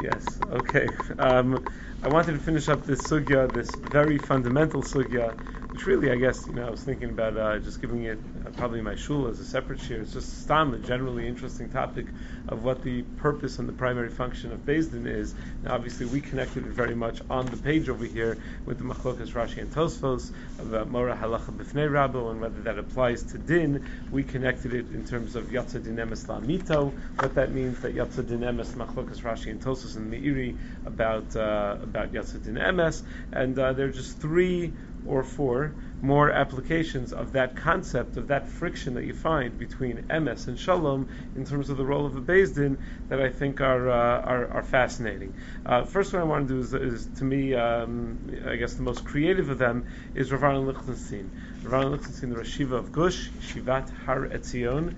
Yes. Okay. I wanted to finish up this sugya, this very fundamental sugya, which really, I guess, I was thinking about just giving it probably my shul as a separate shir. It's just stam, a generally interesting topic of what the purpose and the primary function of Beis Din is. Now, obviously, we connected it very much on the page over here with the Machlokas Rashi and Tosfos about Mora Halacha B'fnei Rabbo and whether that applies to Din. We connected it in terms of Yatza Din Emes La'amito, what that means, that Yatza Din Emes, Machlokas Rashi and Tosfos and Meiri about Yatza Din Emes, and there are just 3 or 4 more applications of that concept, of that friction that you find between Emes and Shalom in terms of the role of a Beis Din that I think are fascinating. First one I want to do is to me, I guess the most creative of them is Rav Aaron Lichtenstein. Rav Aaron Lichtenstein, the Rosh Yeshiva of Gush, Shivat Har Etzion,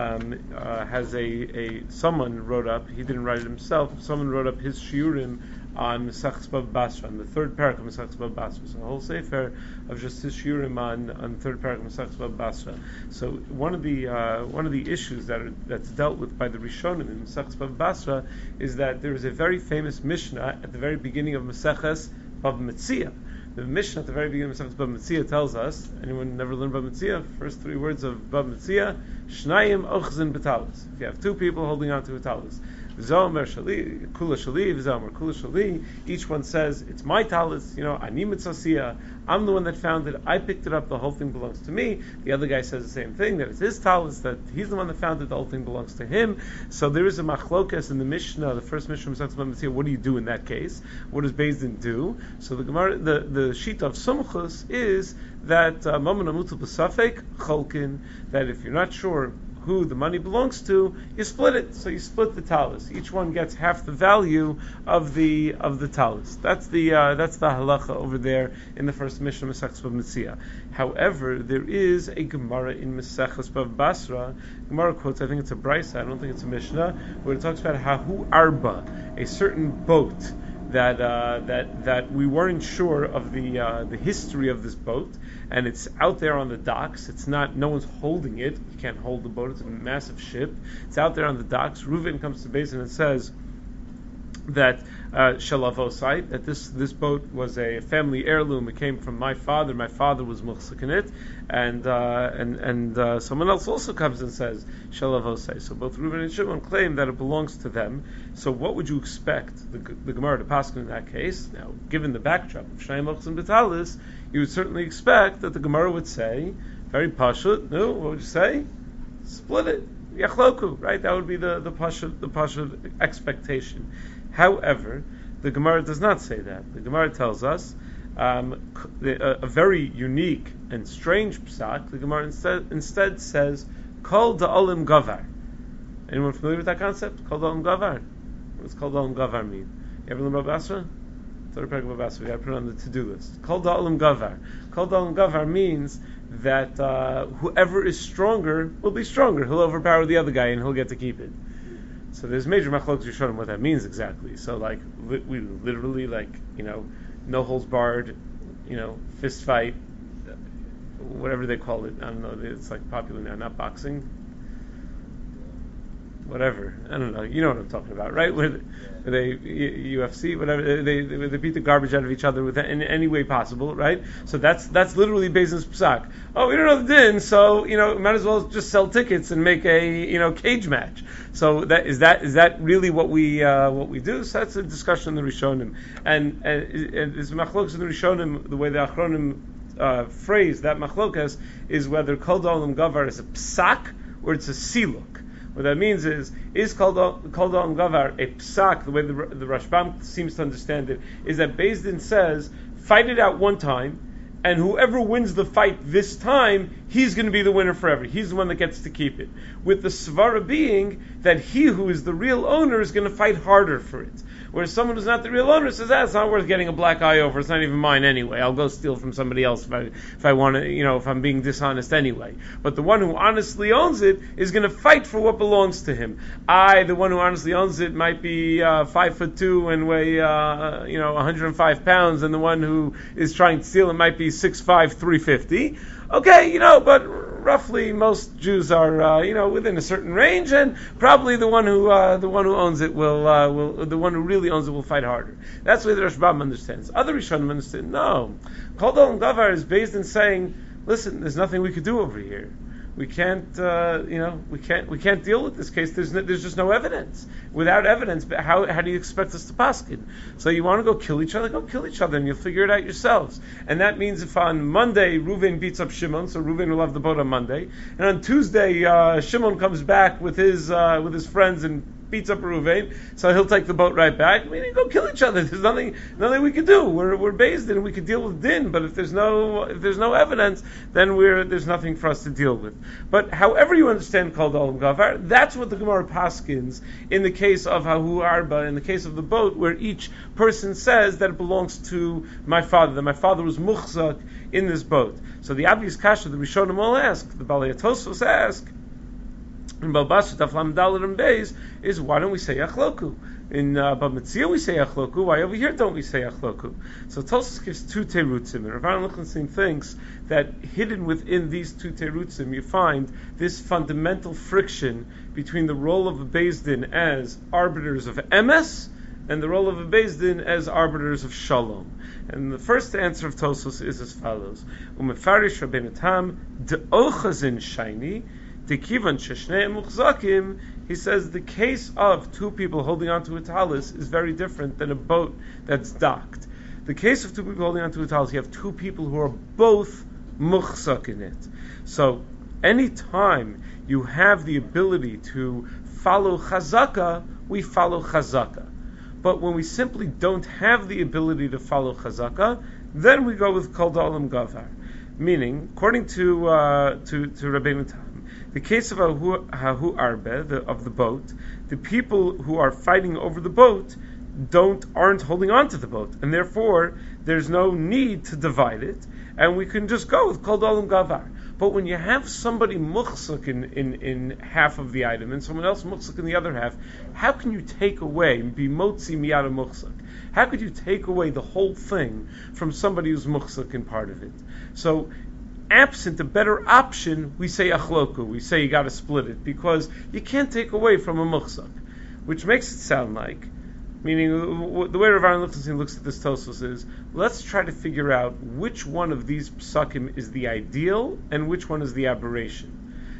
has someone wrote up, he didn't write it himself, someone wrote up his shiurim on Mesachos Bava Basra, on the third parak of Mesachos Bava Basra. So a whole sefer of just his shiurim on the third parak of Mesachos Bava Basra. So one of the issues that's dealt with by the Rishonim in Mesachos Bava Basra is that there is a very famous Mishnah at the very beginning of Maseches Bava Metzia. The Mishnah at the very beginning of Mesachos Bava Metzia tells us, anyone never learned Bava Metzia, first 3 words of Bava Metzia, Shnayim Ochzin B'talis. If you have 2 people holding on to a talis, Zomer Shali, Kula Shali, Zomer Kula Shali, each one says, it's my talis, Ani Mitzasiya, I'm the one that found it, I picked it up, the whole thing belongs to me. The other guy says the same thing, that it's his talis, that he's the one that found it, the whole thing belongs to him. So there is a machlokas in the Mishnah, the first Mishnah of Mesachos Bava Metzia. What do you do in that case? What does Beis Din do? So the Gemara, the sheet of Sumchus is that Mammon Amutu B'Safek Cholkin, that if you're not sure who the money belongs to, you split it. So you split the talis. Each one gets half the value of the talis. That's the halacha over there in the first Mishnah Mesachos Bava Metzia. However, there is a Gemara in Mesachos Bava Basra. Gemara quotes, I think it's a Brisa, I don't think it's a Mishnah, where it talks about Hahu Arba, a certain boat that we weren't sure of the history of this boat, and it's out there on the docks. It's not, no one's holding it. You can't hold the boat. It's a massive ship. It's out there on the docks. Reuven comes to Beis Din and says that Shalavosai, that this boat was a family heirloom. It came from my father. My father was muchzik in it, and someone else also comes and says Shalavosai. So both Reuven and Shimon claim that it belongs to them. So what would you expect the Gemara to paskin in that case? Now, given the backdrop of Shnayim Ochzin B'talis, you would certainly expect that the Gemara would say, very pashut. No, what would you say? Split it. Yachloku, right? That would be the pashut expectation. However, the Gemara does not say that. The Gemara tells us a very unique and strange psak. The Gemara instead says, Kol da'olim gavar. Anyone familiar with that concept? Kol da'olim gavar. What does Kol da'olim gavar mean? You ever learn Bava Basra? Third parak of Bava Basra. We got to put it on the to-do list. Kol da'olim gavar. Kol da'olim gavar means that whoever is stronger will be stronger. He'll overpower the other guy and he'll get to keep it. So there's major machlokes Rishonim what that means exactly. So we literally no holds barred, fist fight, whatever they call it. I don't know. It's popular now, not boxing. Whatever, I don't know. You know what I'm talking about, right? Where they UFC, whatever, they beat the garbage out of each other in any way possible, right? So that's literally Beis Din's psak. Oh, we don't know the din, so might as well just sell tickets and make a cage match. So is that really what we do? So that's a discussion in the Rishonim, and it's machlokas in the Rishonim. The way the Achronim phrase that machlokas is whether kol da'olim gavar is a psak or it's a siluk. What that means is Kol Da'olim Gavar a psak, the way the Rashbam seems to understand it, is that Beis Din says, fight it out one time, and whoever wins the fight this time, he's going to be the winner forever. He's the one that gets to keep it. With the svara being that he who is the real owner is going to fight harder for it. Whereas someone who's not the real owner says, it's not worth getting a black eye over, it's not even mine anyway. I'll go steal from somebody else if I want to, if I'm being dishonest anyway. But the one who honestly owns it is going to fight for what belongs to him. The one who honestly owns it, might be 5'2" and weigh 105 pounds, and the one who is trying to steal it might be 6'5", 350. Okay, but roughly most Jews are within a certain range, and probably the one who owns it will the one who really owns it will fight harder. That's the way the Rashbam understands. Other Rishonim understand, no, Kol Dolam Gavar is based in saying, listen, there's nothing we could do over here. We can't deal with this case. There's just no evidence. Without evidence, how do you expect us to paskin? So you want to go kill each other, and you'll figure it out yourselves. And that means if on Monday Reuven beats up Shimon, so Reuven will have the boat on Monday, and on Tuesday Shimon comes back with his friends and beats up Reuven, so he'll take the boat right back. Go kill each other. There's nothing we can do. We're based in, we can deal with din, but if there's no evidence, then there's nothing for us to deal with. But however you understand Kol Dolam Gavar, that's what the Gemara paskins in the case of Hahu Arba, in the case of the boat, where each person says that it belongs to my father, that my father was muchzak in this boat. So the obvious kasha the Rishonim all ask, the Balei Tosfos ask, in Balbasut Aflam Dalet and Beis, is why don't we say Yachloku? In Bab Metzia we say Yachloku. Why over here don't we say Yachloku? So Tosfos gives two terutzim, and Rav Aaron Lichtenstein thinks that hidden within these two terutzim you find this fundamental friction between the role of a Beis Din as arbiters of emes and the role of a Beis Din as arbiters of shalom. And the first answer of Tosfos is as follows: Umefarish Rabbeinu Tam de'ochazin shayni. He says the case of two people holding onto a talis is very different than a boat that's docked. The case of two people holding onto a talis, you have two people who are both muchzak in it. So any time you have the ability to follow chazaka, we follow chazaka. But when we simply don't have the ability to follow chazaka, then we go with Kol Dolam Gavar. Meaning, according to Rabbeinu Tam, the case of Hahu Arbe, of the boat, the people who are fighting over the boat aren't holding on to the boat, and therefore there's no need to divide it, and we can just go with Kol Dolam Gavar. But when you have somebody muchzak in half of the item and someone else muchzak in the other half, how can you take away, be motzi miyada muchzak? How could you take away the whole thing from somebody who's muchzak in part of it? So, absent a better option, we say achloku. We say you got to split it because you can't take away from a muchzak, which makes it sound like, meaning the way Rav Aaron Lichtenstein looks at this Tosfos is, let's try to figure out which one of these psakim is the ideal and which one is the aberration.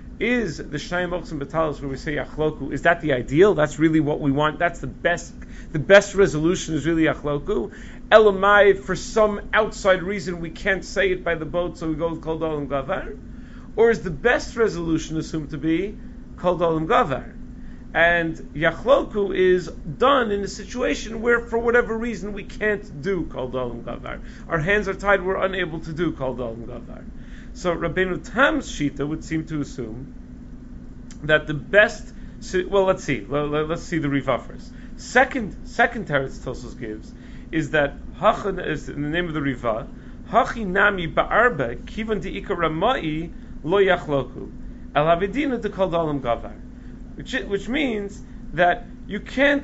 Is the Shnayim Mochzim Batalos where we say achloku, is that the ideal? That's really what we want. That's the best resolution is really achloku. Elamai, for some outside reason we can't say it by the boat, so we go with Kol Dolam Gavar? Or is the best resolution assumed to be Kol Dolam Gavar? And Yachloku is done in a situation where for whatever reason we can't do Kol Dolam Gavar. Our hands are tied, we're unable to do Kol Dolam Gavar. So Rabbeinu Tam's Shita would seem to assume that the best, let's see the Riva first. Second teretz Tosfos gives is that Hachan is in the name of the Riva, Hachi Nami Ba'arba Kivan De'ika Ramai Lo Yachloku El Havedina De Kol Dolam Gavar, which means that you can't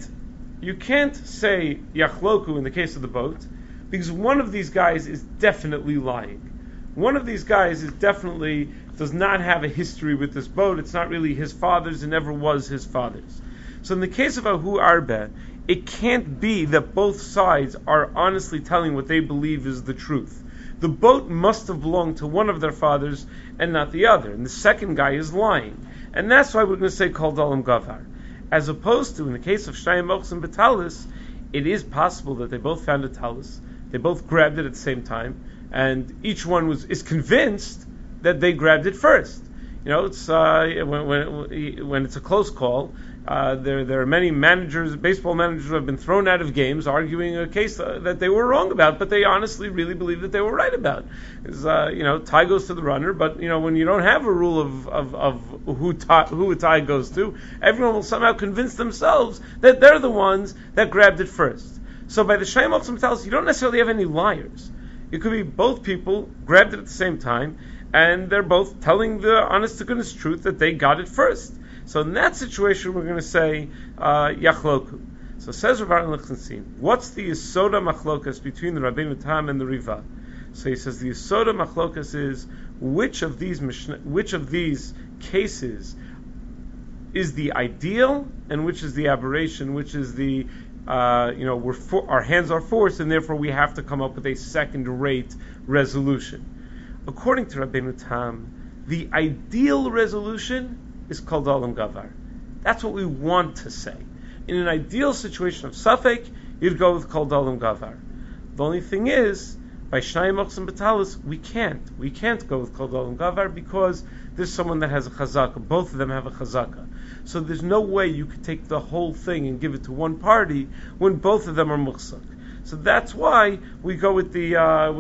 say Yachloku in the case of the boat because one of these guys is definitely lying. One of these guys does not have a history with this boat. It's not really his father's. It never was his father's. So in the case of Ahu Arbe, it can't be that both sides are honestly telling what they believe is the truth. The boat must have belonged to one of their fathers and not the other. And the second guy is lying. And that's why we're going to say Kol Dolam Gavar. As opposed to, in the case of Shnayim Mochzim Batalis, it is possible that they both found a talis. They both grabbed it at the same time. And each one is convinced that they grabbed it first. It's when it's a close call. There are many baseball managers who have been thrown out of games arguing a case that they were wrong about, but they honestly really believe that they were right about. Tie goes to the runner, but when you don't have a rule of who a tie goes to, everyone will somehow convince themselves that they're the ones that grabbed it first. So by the Shnayim Mochzim Batalos, you don't necessarily have any liars. It could be both people grabbed it at the same time, and they're both telling the honest to goodness truth that they got it first. So in that situation, we're going to say Yachloku. So says Rav Aaron Lichtenstein, what's the Yisoda Machlokas between the Rabbeinu Tam and the Riva? So he says the Yisoda Machlokas is which of these cases is the ideal and which is the aberration, which is the our hands are forced, and therefore we have to come up with a second-rate resolution. According to Rabbeinu Tam, the ideal resolution is called Olam Gavar. That's what we want to say. In an ideal situation of Safek, you'd go with Kol Olam Gavar. The only thing is, by Shnai Mochs and Batalis, we can't go with Kol Olam Gavar because there's someone that has a chazaka. Both of them have a chazaka. So there's no way you could take the whole thing and give it to one party when both of them are muchsak. So that's why we go with we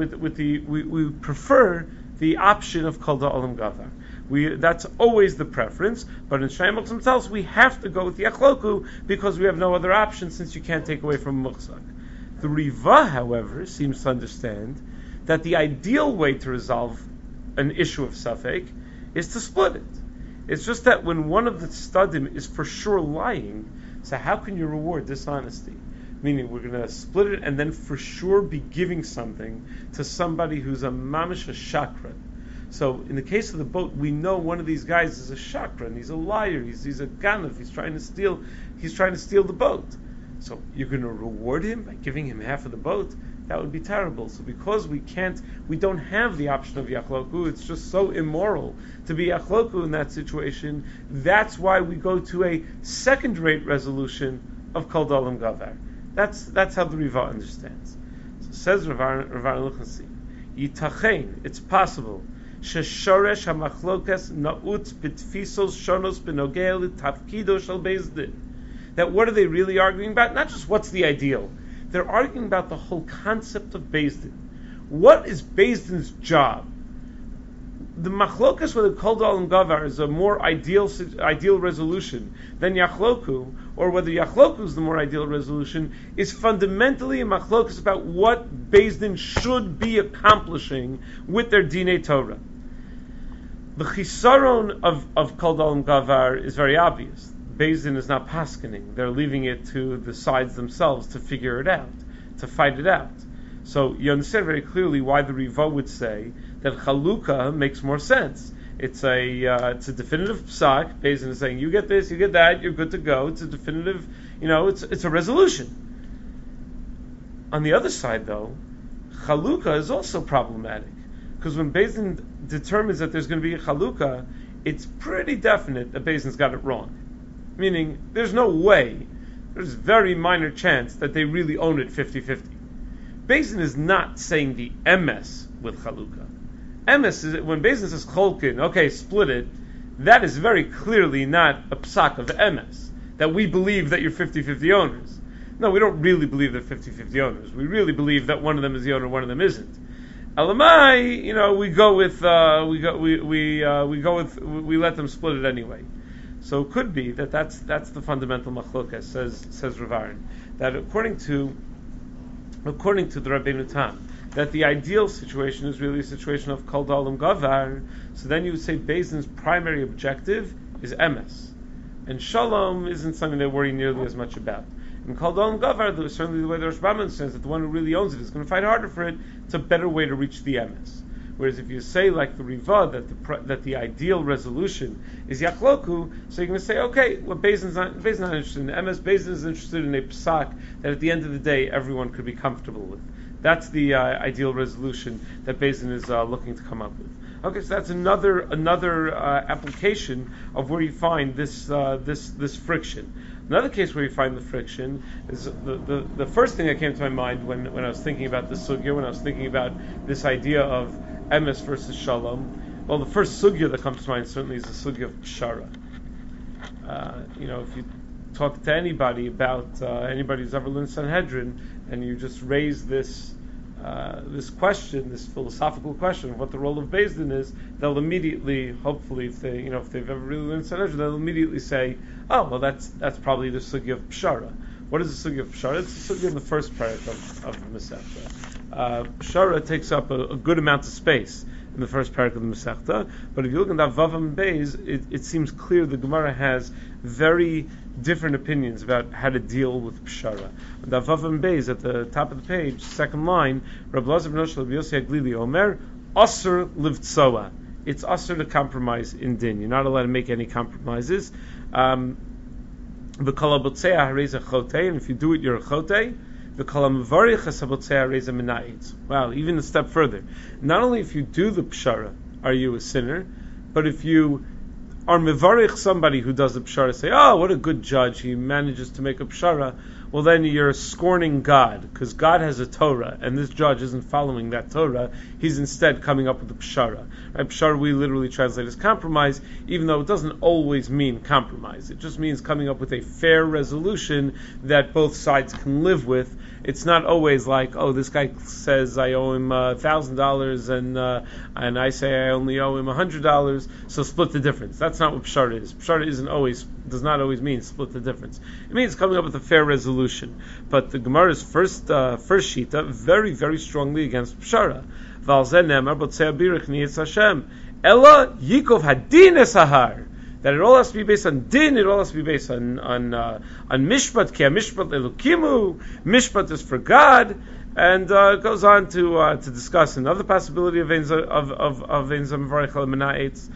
prefer the option of Kol Olam Gavar. That's always the preference, but in Shnai Mochs and Batalis we have to go with the Achloku because we have no other option since you can't take away from muchsak. The Riva, however, seems to understand that the ideal way to resolve an issue of Safek is to split it. It's just that when one of the Stadim is for sure lying, so how can you reward dishonesty? Meaning we're going to split it and then for sure be giving something to somebody who's a mamish, a shakran. So in the case of the boat, we know one of these guys is a shakran, he's a liar, he's a ganav, he's trying to steal the boat. So you're going to reward him by giving him half of the boat? That would be terrible. So because we don't have the option of Yachloku, it's just so immoral to be Yachloku in that situation. That's why we go to a second-rate resolution of Kol Olam Gavar. That's how the Riva understands. So says Rav Aaron Luchansi, Yitachein, it's possible, Sheshoresh HaMachlokas Na'utz B'tfisos Shonos B'nogei L'Tafkido Shel Beis Din. That what are they really arguing about? Not just what's the ideal. They're arguing about the whole concept of Beis Din. What is Beis Din's job? The machlokas with the Kol Olam Gavar is a more ideal resolution than Yachloku, or whether Yachloku is the more ideal resolution, is fundamentally a machlokas about what Beis Din should be accomplishing with their Dinei Torah. The chisaron of Kol Olam Gavar is very obvious. Beis Din is not paskening. They're leaving it to the sides themselves to figure it out, to fight it out. So you understand very clearly why the Riva would say that Chalukah makes more sense. It's a definitive psak. Beis Din is saying, you get this, you get that, you're good to go. It's a definitive, it's a resolution. On the other side, though, Chalukah is also problematic. Because when Beis Din determines that there's going to be a Chalukah, it's pretty definite that Beis Din's got it wrong. Meaning, there's no way, there's very minor chance that they really own it 50-50. Beis Din is not saying the emes with Chalukah. Emes is, when Beis Din says Cholkin, okay, split it, that is very clearly not a psak of emes, that we believe that you're 50-50 owners. No, we don't really believe they're 50-50 owners. We really believe that one of them is the owner, one of them isn't. Elamai, we let them split it anyway. So it could be that's the fundamental machlokas, says Rav Aaron, that according to the Rabbeinu Tam, that the ideal situation is really a situation of Kol Olam Gavar. So then you would say Beis Din's primary objective is emes, and shalom isn't something they worry nearly as much about. In Kol Olam Gavar, certainly the way the Rosh Bama understands that the one who really owns it is going to fight harder for it. It's a better way to reach the emes. Whereas if you say like the Riva that the ideal resolution is Yachloku, so you're going to say, okay, well, Beis Din's not interested in the emes. Beis Din is interested in a psak that at the end of the day everyone could be comfortable with. That's the ideal resolution that Beis Din is looking to come up with. Okay, so that's another application of where you find this friction. Another case where you find the friction is the first thing that came to my mind when I was thinking about this sugya, when I was thinking about this idea of emes versus shalom. Well, the first sugya that comes to mind certainly is the sugya of pshara. If you talk to anybody about anybody who's ever learned Sanhedrin, and you just raise this question, this philosophical question of what the role of Beis Din is, they'll immediately, hopefully, if they've ever really learned Sanhedrin, they'll immediately say, "Oh, well, that's probably the sugya of pshara." What is the sugya of pshara? It's the sugya in the first parak of the Masechta. Pshara takes up a good amount of space in the first parak of the Masechta, but if you look at that Vav and Beis, it seems clear the Gemara has very different opinions about how to deal with pshara. The Vav and Beis at the top of the page, second line, Rabbi Lazar ben Oshel Rabbi Yossi Haglili Omer, Asur livtsoa. it's usher to compromise in din. You're not allowed to make any compromises. And if you do it, you're a chote. Wow, even a step further. Not only if you do the pshara are you a sinner, but if you are mevarich somebody who does a pshara, say, oh, what a good judge, he manages to make a pshara, well then you're scorning God, because God has a Torah, and this judge isn't following that Torah, he's instead coming up with a pshara. Right? Pshara we literally translate as compromise, even though it doesn't always mean compromise. It just means coming up with a fair resolution that both sides can live with. It's not always like, oh, this guy says I owe him $1,000 and I say I only owe him $100, so split the difference. That's not what pshara is. Pshara does not always mean split the difference. It means coming up with a fair resolution. But the Gemara's first shita very, very strongly against pshara. Ella Yikov Hadin Esahar. That it all has to be based on din, it all has to be based on mishpat, ki mishpat elokimu, mishpat is for God, and it goes on to discuss another possibility of Einzam Varech Menaetz.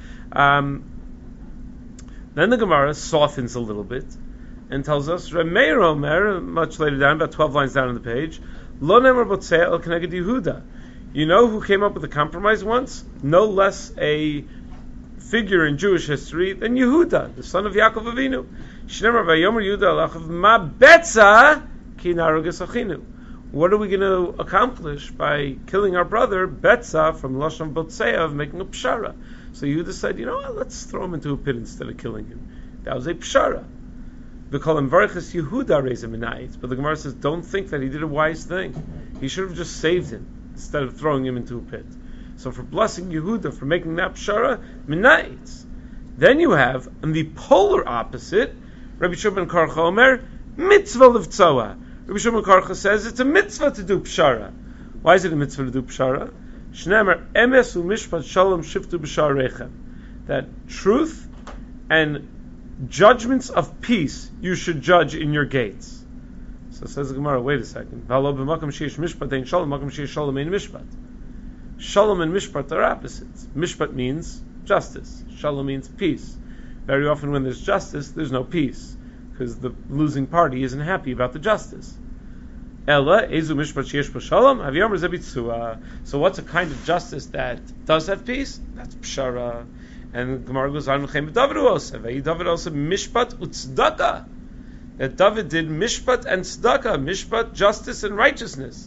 Then the Gemara softens a little bit and tells us, Remeir Omer, much later down, about 12 lines down on the page, Lo Nemer Botzei El Keneged Yehuda. You know who came up with a compromise once? No less a figure in Jewish history than Yehuda, the son of Yaakov Avinu. Shneimar Vayomer Yehuda alachav ma betza ki narugas achinu. What are we going to accomplish by killing our brother Betza from Lashon Botzei of making a pshara? So Yehuda said, you know what, let's throw him into a pit instead of killing him. That was a pshara. We call him Varechas Yehuda Reza Minayit. But the Gemara says, don't think that he did a wise thing. He should have just saved him instead of throwing him into a pit. So for blessing Yehuda for making that pshara, minayitz. Then you have, on the polar opposite, Rabbi Shimon Karcha Omer, mitzvah livtzoa. Rabbi Shimon Karcha says it's a mitzvah to do pshara. Why is it a mitzvah to do pshara? Shneimar emes u'mishpat shalom shiftu b'sharechem. That truth and judgments of peace you should judge in your gates. So says the Gemara, wait a second. V'alo b'makam sheish mishpat ein shalom, makam sheish shalom ein mishpat. Shalom and mishpat are opposites. Mishpat means justice. Shalom means peace. Very often when there's justice, there's no peace, because the losing party isn't happy about the justice. Ella ezu mishpat sheyesh bo shalom haviyamar ze bitzua. So what's a kind of justice that does have peace? That's pshara. And Gemara goes on, David also mishpat u'tzedakah. That David did mishpat and tzedakah, mishpat, justice and righteousness.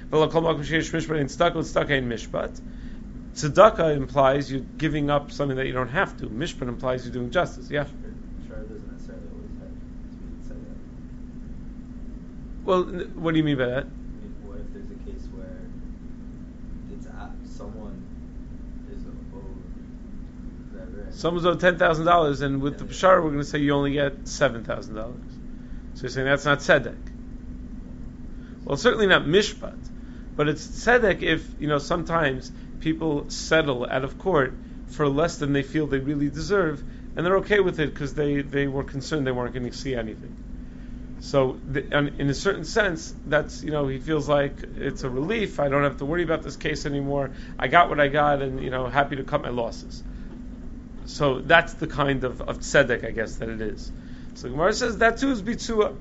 Tzedakah implies you're giving up something that you don't have to. Mishpat implies you're doing justice. Yeah. Sure, it doesn't necessarily always have to be said that. Well, what do you mean by that? I mean, what if there's a case where it's someone is owed whatever? Someone's owed $10,000, and with the pshara, we're going to say you only get $7,000. So you're saying that's not tzedek. Well, it's certainly not mishpat. But it's tzedek if, sometimes people settle out of court for less than they feel they really deserve, and they're okay with it because they were concerned they weren't going to see anything. So, in a certain sense, that's, he feels like it's a relief. I don't have to worry about this case anymore. I got what I got, and, happy to cut my losses. So, that's the kind of tzedek, I guess, that it is. So, Gemara says that too is bitzua.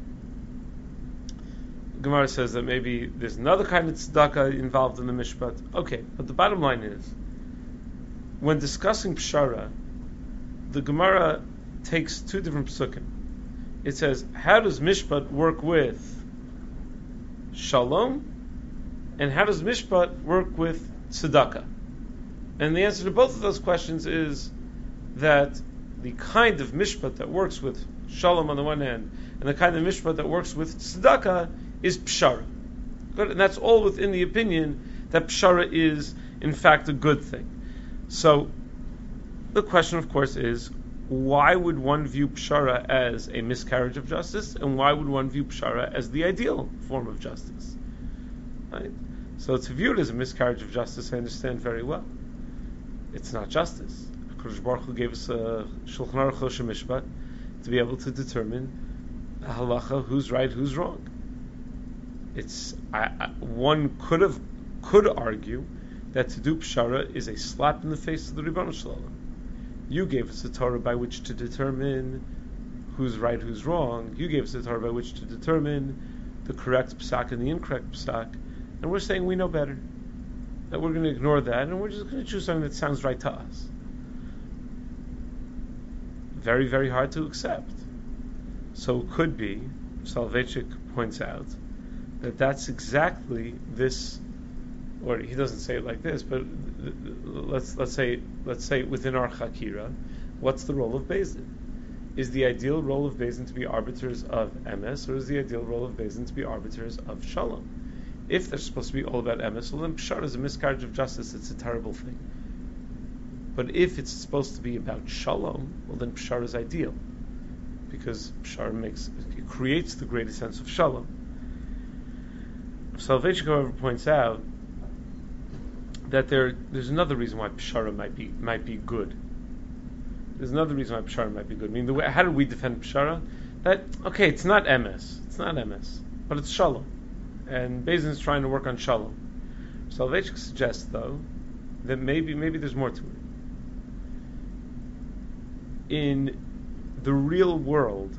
Gemara says that maybe there's another kind of tzedakah involved in the mishpat. Okay, but the bottom line is, when discussing pshara, the Gemara takes two different psukim. It says, how does mishpat work with shalom, and how does mishpat work with tzedakah? And the answer to both of those questions is that the kind of mishpat that works with shalom on the one hand, and the kind of mishpat that works with tzedakah is pshara. Good? And that's all within the opinion that pshara is, in fact, a good thing. So, the question, of course, is, why would one view pshara as a miscarriage of justice, and why would one view pshara as the ideal form of justice? Right? So, to view it as a miscarriage of justice, I understand very well. It's not justice. HaKadosh Baruch Hu gave us a Shulchan Aruch Choshen Mishpat to be able to determine a halacha, who's right, who's wrong. One could argue that to do pshara is a slap in the face of the Ribono Shel Olam. You gave us a Torah by which to determine who's right, who's wrong. You gave us a Torah by which to determine the correct psak and the incorrect psak, and we're saying we know better. That we're going to ignore that, and we're just going to choose something that sounds right to us. Very, very hard to accept. So it could be, Soloveitchik points out, that that's exactly this, or he doesn't say it like this, but let's say within our Chakira, what's the role of Beis Din? Is the ideal role of Beis Din to be arbiters of emes, or is the ideal role of Beis Din to be arbiters of shalom? If they're supposed to be all about emes, well then pshara is a miscarriage of justice. It's a terrible thing. But if it's supposed to be about shalom, well then pshara is ideal, because pshara creates the greatest sense of shalom. Soloveitchik, however, points out that there's another reason why pshara might be good. There's another reason why pshara might be good. I mean, how do we defend pshara? That it's not emes, but it's shalom, and Beis Din is trying to work on shalom. Soloveitchik suggests, though, that maybe there's more to it. In the real world,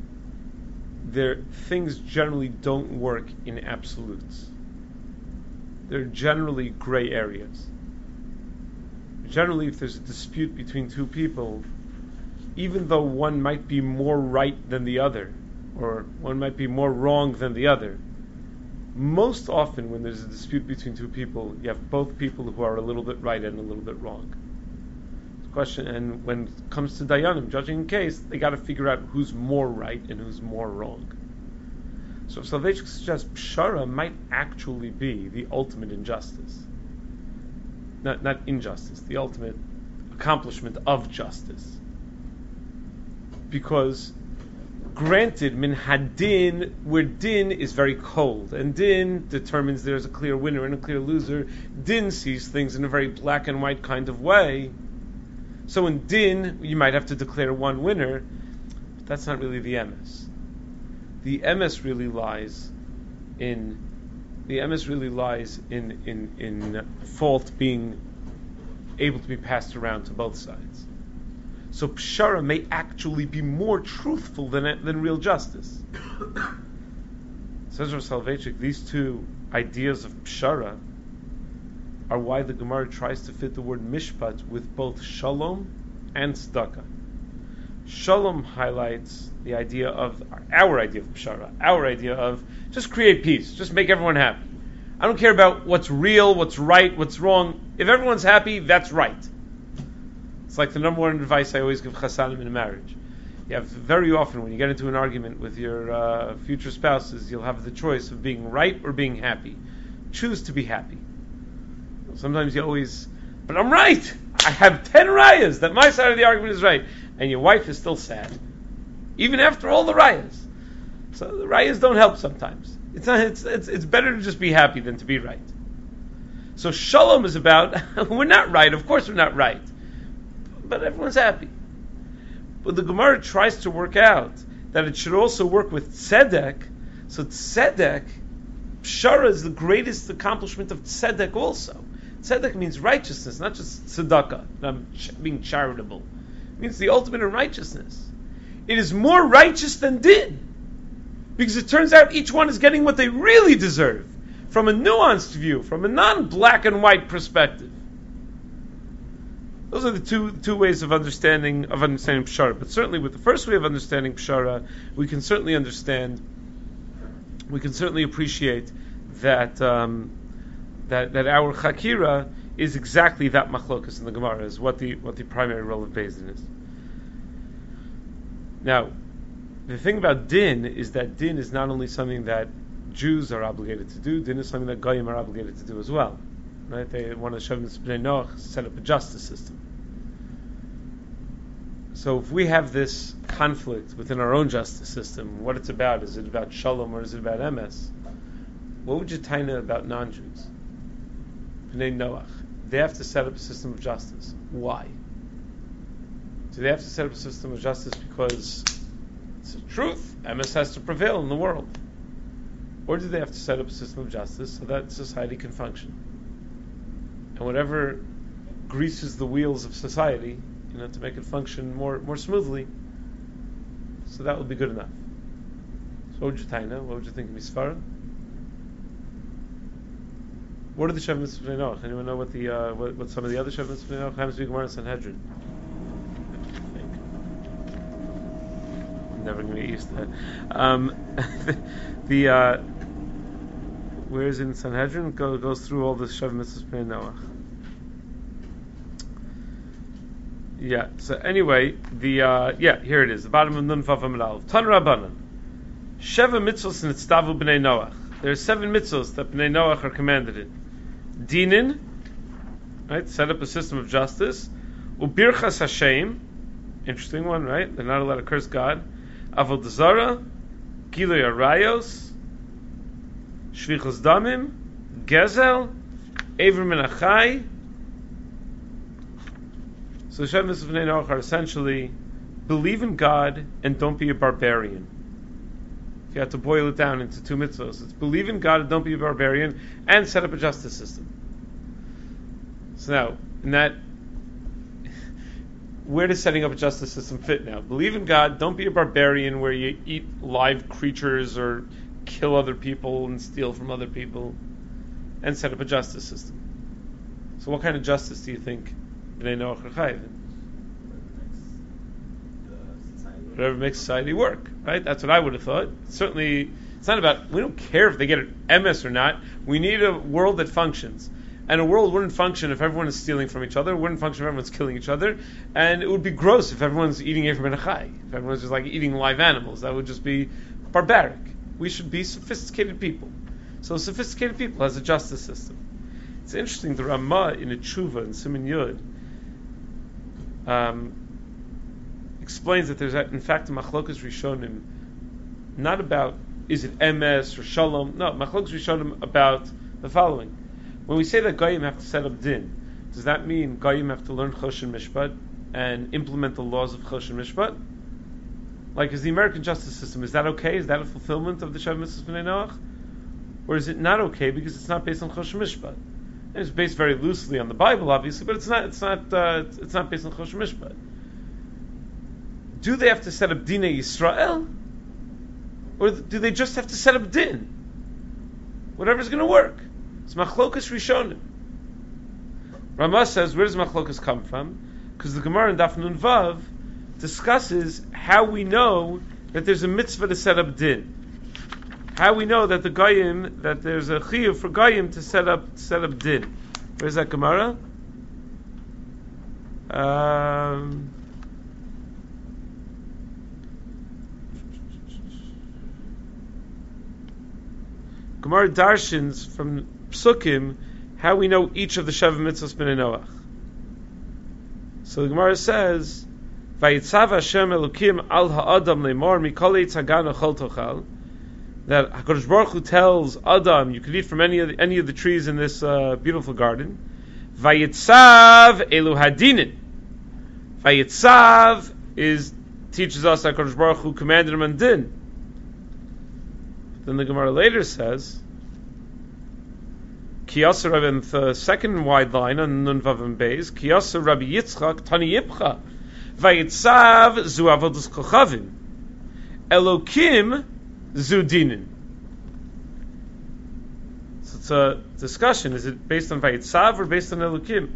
things generally don't work in absolutes. They're generally gray areas. Generally, if there's a dispute between two people, even though one might be more right than the other, or one might be more wrong than the other, most often when there's a dispute between two people, you have both people who are a little bit right and a little bit wrong. Question, and when it comes to Dayanim, judging a case, they got to figure out who's more right and who's more wrong. So Soloveitchik suggests pshara might actually be the ultimate injustice. Not injustice, the ultimate accomplishment of justice. Because, granted, min hadin, where din is very cold, and din determines there's a clear winner and a clear loser, din sees things in a very black and white kind of way. So in din, you might have to declare one winner, but that's not really the emes. The emes really lies in fault being able to be passed around to both sides. So pshara may actually be more truthful than real justice. Says Rav Soloveitchik, these two ideas of pshara are why the Gemara tries to fit the word mishpat with both shalom and tzedakah. Shalom highlights the idea of our idea of pshara, our idea of just create peace, just make everyone happy. I don't care about what's real, what's right, what's wrong. If everyone's happy, that's right. It's like the number one advice I always give chasanim in a marriage. You have very often, when you get into an argument with your future spouses, you'll have the choice of being right or being happy. Choose to be happy. Sometimes you always, but I'm right. I have 10 rayas that my side of the argument is right, and your wife is still sad, even after all the rayas. So the rayas don't help sometimes. It's better to just be happy than to be right. So shalom is about we're not right. Of course we're not right, but everyone's happy. But the Gemara tries to work out that it should also work with tzedek. So tzedek, pshara is the greatest accomplishment of tzedek also. Tzedek means righteousness, not just tzedakah, being charitable. It means the ultimate in righteousness. It is more righteous than din, because it turns out each one is getting what they really deserve, from a nuanced view, from a non-black and white perspective. Those are the two ways of understanding pshara. But certainly with the first way of understanding pshara, we can certainly appreciate that that our chakira is exactly that machlokas in the Gemara, is what the primary role of Beis Din is. Now, the thing about din is that din is not only something that Jews are obligated to do, din is something that Goyim are obligated to do as well. Right? One of the Shavim Bnei Noach set up a justice system. So if we have this conflict within our own justice system, what it's about, is it about shalom or is it about emes? What would you taina about non-Jews? Bnei Noach. They have to set up a system of justice. Why? Do they have to set up a system of justice because it's the truth? Emes has to prevail in the world. Or do they have to set up a system of justice so that society can function? and whatever greases the wheels of society, to make it function more smoothly. So that would be good enough. So what would you taina? What would you think of Misfara? What are the Shev Mitzvahs B'nai Noach? Anyone know what some of the other Shev Mitzvahs B'nai Noach? Happens to be Gemara in Sanhedrin. I'm never going to get used to that. Where is it in Sanhedrin? Goes through all the Shev Mitzvahs B'nai Noach. Yeah. So anyway, here it is. The bottom of Nun Vav Amud Aleph. Tan Rabbanan. Sheva mitzvos nitzdavu b'nei Noach. There are 7 mitzvos that b'nei Noach are commanded in. Dinin, right? Set up a system of justice. Ubirchas Hashem, interesting one, right? They're not allowed to curse God. Avodah Zarah, Gilui Arayos, Shvichos Damim, Gezel, Ever Min Achai. So the Shev Mitzvahs B'nei Noach are essentially believe in God and don't be a barbarian. If you had to boil it down into 2 mitzvahs, it's believe in God and don't be a barbarian, and set up a justice system. So now, in that, where does setting up a justice system fit now? Believe in God, don't be a barbarian where you eat live creatures or kill other people and steal from other people, and set up a justice system. So what kind of justice do you think B'nai Noach are chayiv in? Whatever makes society work, right? That's what I would have thought. Certainly, it's not about, we don't care if they get an MS or not. We need a world that functions. And a world wouldn't function if everyone is stealing from each other. It wouldn't function if everyone's killing each other. And it would be gross if everyone's eating Efer Ben Achai. If everyone's just like eating live animals. That would just be barbaric. We should be sophisticated people. So sophisticated people has a justice system. It's interesting, the Ramah in a Tshuva in Siman Yud explains that there's in fact a Machlokas Rishonim, not about is it MS or Shalom. No, Machlokas Rishonim about the following. When we say that Goyim have to set up din, does that mean Goyim have to learn Choshen Mishpat and implement the laws of Choshen Mishpat? Like, is the American justice system, is that okay? Is that a fulfillment of the Shev Mitzvahs B'nai Noach? Or is it not okay because it's not based on Choshen Mishpat? And it's based very loosely on the Bible, obviously, but it's not based on Choshen Mishpat. Do they have to set up Dinei Yisrael? Or do they just have to set up din? Whatever's going to work. It's Machlokas Rishonim. Ramah says, where does Machlokas come from? Because the Gemara in Daf Nun Vav discusses how we know that there's a mitzvah to set up din. How we know that the Goyim, that there's a chiyuv for Goyim to set up din. Where's that Gemara? Gemara darshins from Psukim how we know each of the Shev Mitzvahs B'nai Noach. So the Gemara says, "Vayitzav Hashem Elokim al ha'adam le'mor mikol eitz hagan ochol tochal." That Hakadosh Baruch Hu tells Adam, you could eat from any of the trees in this beautiful garden. Vayitzav elu hadinin. Vayitzav teaches us that Hakadosh Baruch Hu commanded him on din. Then the Gemara later says, Kiyasa Rabbi, in the second wide line on Nun Vav and Beis, Kiyasa Rabbi Yitzchak Tani Yipcha, Vayitzav zu avodas kochavim, Elokim zu dinin. So it's a discussion. Is it based on Vayitzav or based on Elokim?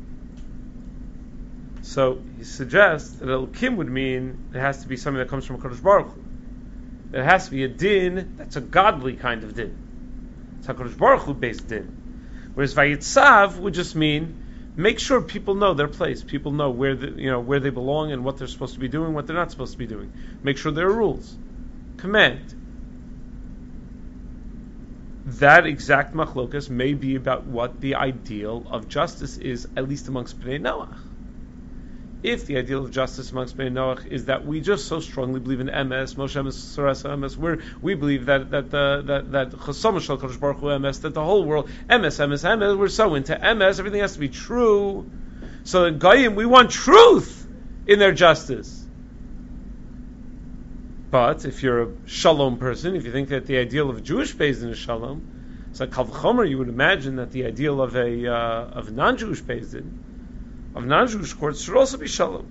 So he suggests that Elokim would mean it has to be something that comes from HaKadosh Baruch Hu. There has to be a din that's a godly kind of din. It's HaKadosh Baruch Hu based din. Whereas Vayitzav would just mean make sure people know their place. People know where they belong and what they're supposed to be doing, what they're not supposed to be doing. Make sure there are rules. Command. That exact machlokas may be about what the ideal of justice is, at least amongst Bnei Noach. If the ideal of justice amongst Bnei Noach is that we just so strongly believe in MS, Moshe MS, Sarasa MS, we believe that Chasam Shel Kadosh Baruch Hu MS, that the whole world MS, we're so into MS, everything has to be true. So in Goyim, we want truth in their justice. But if you're a Shalom person, if you think that the ideal of a Jewish Beis Din is Shalom, So Kal V'chomer, you would imagine that the ideal of a non-Jewish Beis Din, of non-Jewish courts, should also be shalom.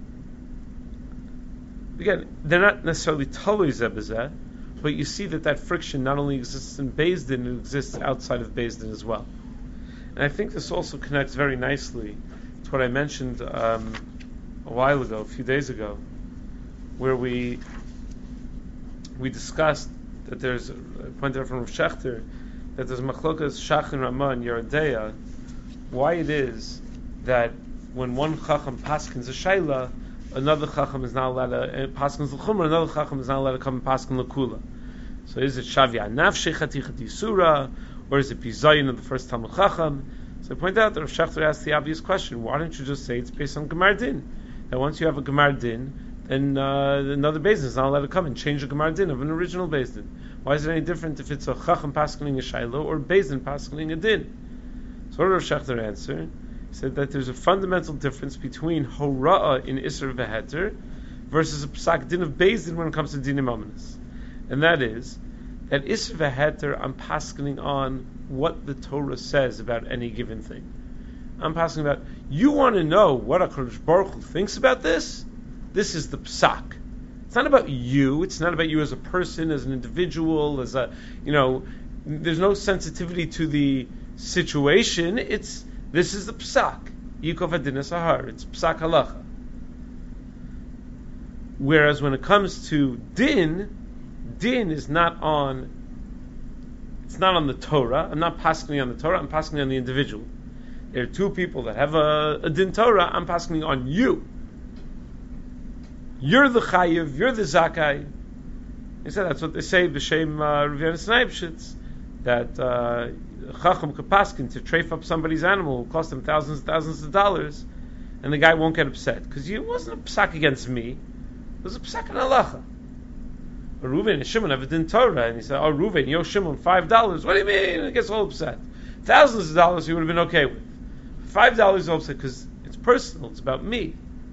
Again, they're not necessarily talui zeh b'zeh, but you see that friction not only exists in Beis Din, it exists outside of Beis Din as well. And I think this also connects very nicely to what I mentioned a while ago, a few days ago, where we discussed that there's, I pointed out from Rav Shechter, that there's machlokas Shach and Ramah and Yerodeya, why it is that when one Chacham paskins a shayla, another Chacham is not allowed to paskins l'chumra, another Chacham is not allowed to come and paskin l'kula. So is it Shavya Nafshei Chatichat Yisura, or is it Bizayin of the first Talmud Chacham? So I point out that Rav Shechter asked the obvious question: why don't you just say it's based on Gemar Din? That once you have a Gemar Din, then another Beis Din is not allowed to come and change the Gemar Din of an original Beis Din. Why is it any different if it's a Chacham paskining a Shaila or Beis Din paskining a Din? So what did Rav Shechter answer? He said that there's a fundamental difference between Hora'ah in Isser V'Heter versus a Psak Din of Beis Din when it comes to Dinim Ominous. And that is that Isser V'Heter, I'm paskining on what the Torah says about any given thing. I'm paskining about, you want to know what HaKadosh Baruch Hu thinks about this? This is the Psak. It's not about you. It's not about you as a person, as an individual, as a, there's no sensitivity to the situation. This is the Psak. Yikov Adin Sahar. It's Psak Halacha. Whereas when it comes to Din is not on, it's not on the Torah. I'm not paskening on the Torah, I'm paskening on the individual. There are two people that have a Din Torah, I'm paskening on you. You're the Chayiv, you're the Zakai. He said that's what they say, B'Shem Rav Yonasan Eibshitz, that Chacham could paskin to treif up somebody's animal, will cost them thousands and thousands of dollars, and the guy won't get upset, because it wasn't a psak against me, it was a psak in halacha. But Reuven and Shimon have a Din Torah, and he said, oh Reuven, yo Shimon, $5, what do you mean? And he gets all upset. Thousands of dollars he would have been okay with. $5 he's upset because it's personal, it's about me.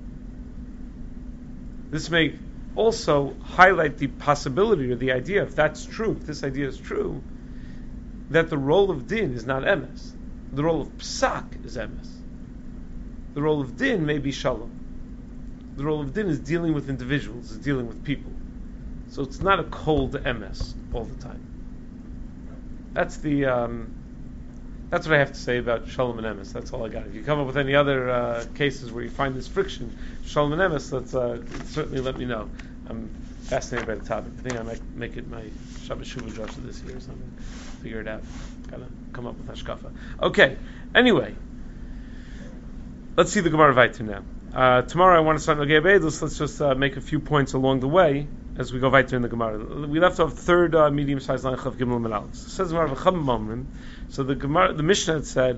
This may also highlight the possibility or the idea, if that's true, if this idea is true, that the role of Din is not emes. The role of Psak is emes. The role of Din may be Shalom. The role of Din is dealing with individuals, is dealing with people. So it's not a cold emes all the time. That's what I have to say about Shalom and emes. That's all I got. If you come up with any other cases where you find this friction, Shalom and emes, certainly let me know. I'm fascinated by the topic. I think I might make it my Shabbat Shuvah Joshua this year or something. Figure it out. Gotta come up with Hashkafa. Okay. Anyway, let's see the Gemara Vayter now. Tomorrow I want to start Nogei Beidus. Let's just make a few points along the way as we go Vayter in the Gemara. We left off third medium-sized line of Gimel Menalus. It says Gemara V'cham Momrim. So the Mishnah had said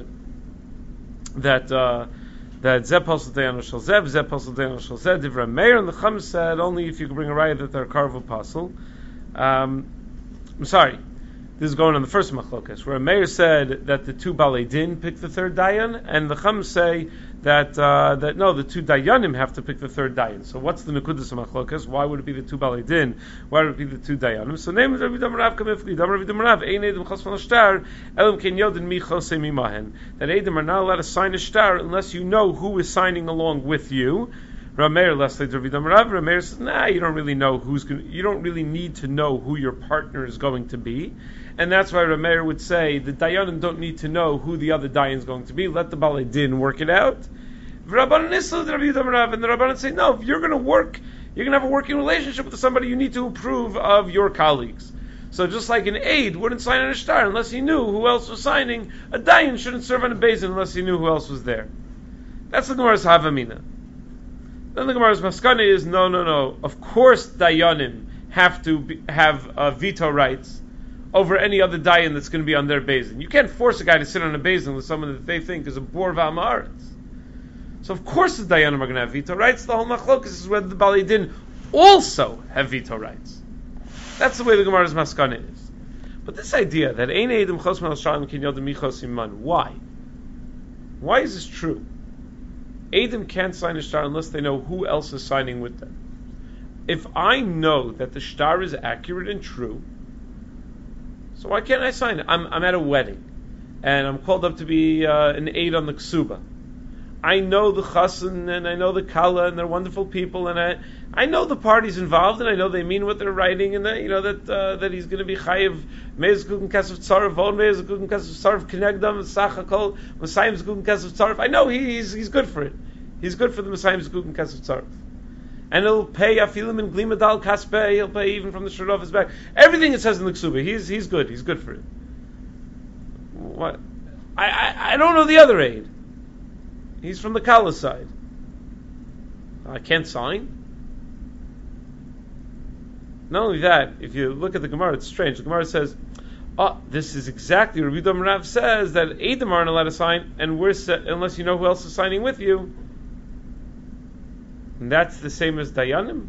that Zeh Pasel Deyano Shel Zeh, Zeh Pasel Deyano Shel Zeh, Divrei Meir, and the Chum said only if you could bring a raya that they're Karvu Pasel. I'm sorry. This is going on the first machlokas, where a mayor said that the two Balei Din pick the third Dayan, and the Chum say that no, the two Dayanim have to pick the third Dayan. So what's the Nekudas of machlokas? Why would it be the two Balei Din? Why would it be the two Dayanim? So name is Rabbi Damarav Kamifli. Damarav Damarav Ein Edom Chos Von Shtar Elam Ken Yodin Mi Chosei Mimahen. That Edom are not allowed to sign a shtar unless you know who is signing along with you. Rameir Leslie David Amarav. Rameir says, you don't really know you don't really need to know who your partner is going to be. And that's why Rameir would say the Dayanim don't need to know who the other Dayan is going to be. Let the Balei Din work it out. And the Rabbanan say, no, if you're going to work, you're going to have a working relationship with somebody, you need to approve of your colleagues. So just like an aide wouldn't sign on a shtar unless he knew who else was signing, a Dayan shouldn't serve on a Beis Din unless he knew who else was there. That's the Gemara's Havamina. Then the Gemara's Maskana is, no. Of course Dayanim have to have veto rights over any other Dayan that's going to be on their Beis Din. You can't force a guy to sit on a Beis Din with someone that they think is a bor v'amaretz. So of course the Dayanim are going to have veto rights. The whole machlokas is whether the Balei Din also have veto rights. That's the way the Gemara's Maskana is. But this idea that Ein Eidim Chos Mel Shalom Kin Yodem Michos Iman, why? Why is this true? Eidim can't sign a shtar unless they know who else is signing with them. If I know that the shtar is accurate and true, So why can't I sign it? I'm at a wedding, and I'm called up to be an aide on the ksuba. I know the chassan and I know the kala and they're wonderful people, and I know the parties involved, and I know they mean what they're writing, and that that he's going to be chayiv meiz guggen kesef tzarif, von meiz guggen kesef tzarif kenegdam sachakol Messiah's guggen kesef tzarif. I know he's good for it. He's good for the Messiah's guggen kesef tzarif, and he'll pay afilim and glimadal kaspe. He'll pay even from the shirt off his back. Everything it says in the ksuba, he's good. He's good for it. What? I don't know the other aid. He's from the Kala side. I can't sign. Not only that, if you look at the Gemara, it's strange. The Gemara says, this is exactly what Rabbi Rav says, that Edom aren't allowed to sign, and unless you know who else is signing with you. And that's the same as Dayanim.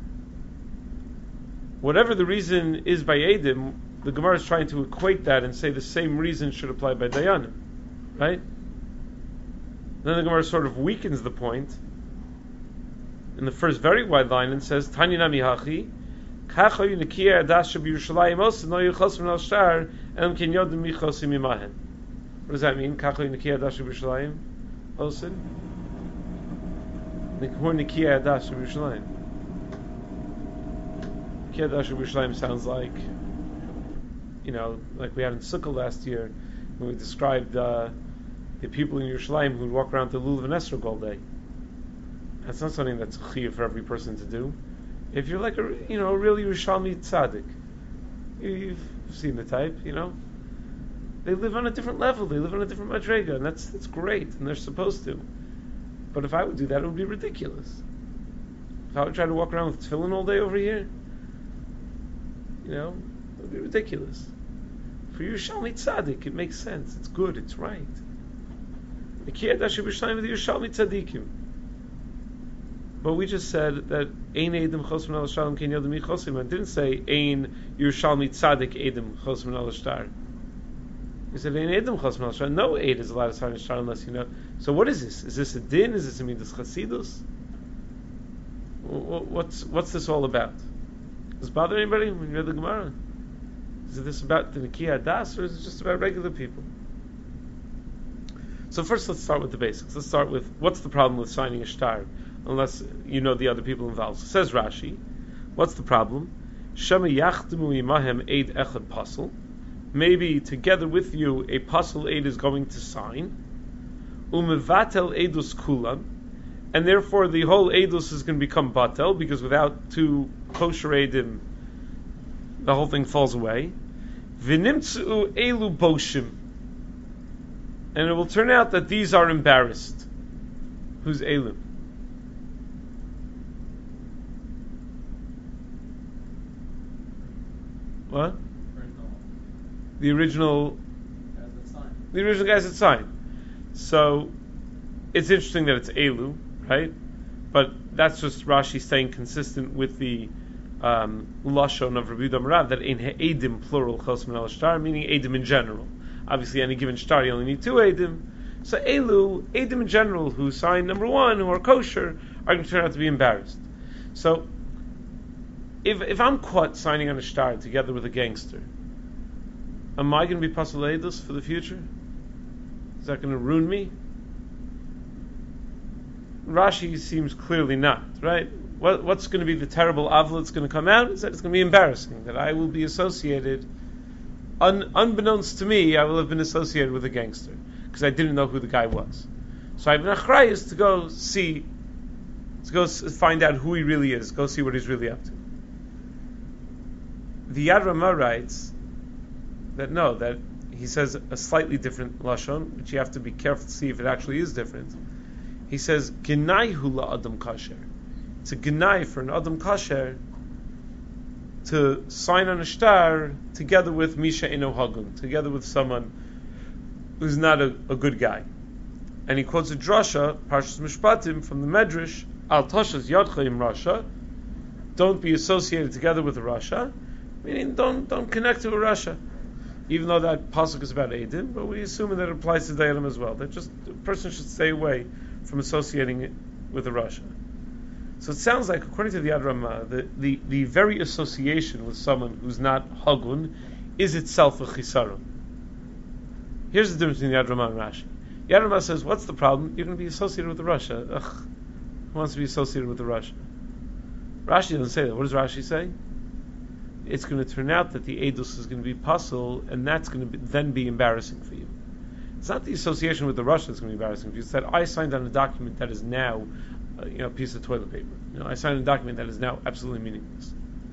Whatever the reason is by Edom, the Gemara is trying to equate that and say the same reason should apply by Dayanim. Right? Then the Gemara sort of weakens the point in the first very wide line and says, Tanya nami hachi, kacha yunekia adas b'Yerushalayim osin no yuchos min al shtar elem ken yodim michosim imahen. What does that mean? Kacha yunekia adas b'Yerushalayim osin? Who nekia adas b'Yerushalayim? Nekia adas b'Yerushalayim sounds like, like we had in Sukkah last year when we described the people in Yerushalayim who would walk around to Lulav and Esrog all day. That's not something that's a chiyuv for every person to do. If you're like a really Yerushalmi tzaddik, you've seen the type, they live on a different level, they live on a different madrega, and that's great, and they're supposed to. But if I would do that, it would be ridiculous. If I would try to walk around with tefillin all day over here, it would be ridiculous. For Yerushalmi tzaddik, it makes sense, it's good, it's right. But we just said that Ein Edom Chos Min Al Shalom Ken Yodem Michosim, and didn't say Ein Yerushalmi Tzadik Edom Chos Min Al Shtar. We said Ein Edom Chos Min Al Shtar. No aid is allowed to sign a shtar unless you know. So what is this? Is this a din? Is this a midas chasidus? What's this all about? Does it bother anybody when you read the Gemara? Is this about the Nikiya Das, or is it just about regular people? So first, let's start with the basics. Let's start with what's the problem with signing a shtar, unless you know the other people involved. So says Rashi, what's the problem? Shema yachdimu imahem eid echad pasel. Maybe together with you, a pasel eid is going to sign. Umevatel edus kulam, and therefore the whole edus is going to become batel, because without two kosher eidim, the whole thing falls away. V'nimtzu elu boshim. And it will turn out that these are embarrassed. Who's Elim? What? The original guys that signed. So it's interesting that it's Elu, right? But that's just Rashi staying consistent with the lashon of Rabbi Yehuda Rav that in Edim plural chos min al shtar, meaning Edim in general. Obviously, any given shtar, you only need two Edim. So Edim in general, who signed number one, who are kosher, are going to turn out to be embarrassed. So, if I'm caught signing on a shtar together with a gangster, am I going to be pasal edus for the future? Is that going to ruin me? Rashi seems clearly not, right? What's going to be the terrible avla that's going to come out? Is that it's going to be embarrassing, that I will be associated, unbeknownst to me, I will have been associated with a gangster, because I didn't know who the guy was. So I have an achrayus to go find out who he really is, go see what he's really up to. The Yad Ramah writes that he says a slightly different lashon, which you have to be careful to see if it actually is different. He says, Gnai hula adam kasher. It's a gnai for an adam kasher to sign on a shtar together with Misha Eno Hagun, together with someone who's not a good guy. And he quotes a drasha, Parshas Mishpatim, from the Medrash, Al Toshas Yadcha im Rasha, don't be associated together with a Rasha, meaning don't connect to a Rasha. Even though that pasuk is about Eidim, but we assume that it applies to Dayanim as well. That just a person should stay away from associating it with a Rasha. So it sounds like, according to the Yad Ramah, the very association with someone who's not Hagun is itself a chisaron. Here's the difference between Yad Ramah and Rashi. Yad Ramah says, what's the problem? You're going to be associated with the Russia. Ugh, who wants to be associated with the Russia? Rashi doesn't say that. What does Rashi say? It's going to turn out that the Eidos is going to be puzzle, and that's going to then be embarrassing for you. It's not the association with the Russia that's going to be embarrassing for you. It's that I signed on a document that is now, a piece of toilet paper. I signed a document that is now absolutely meaningless.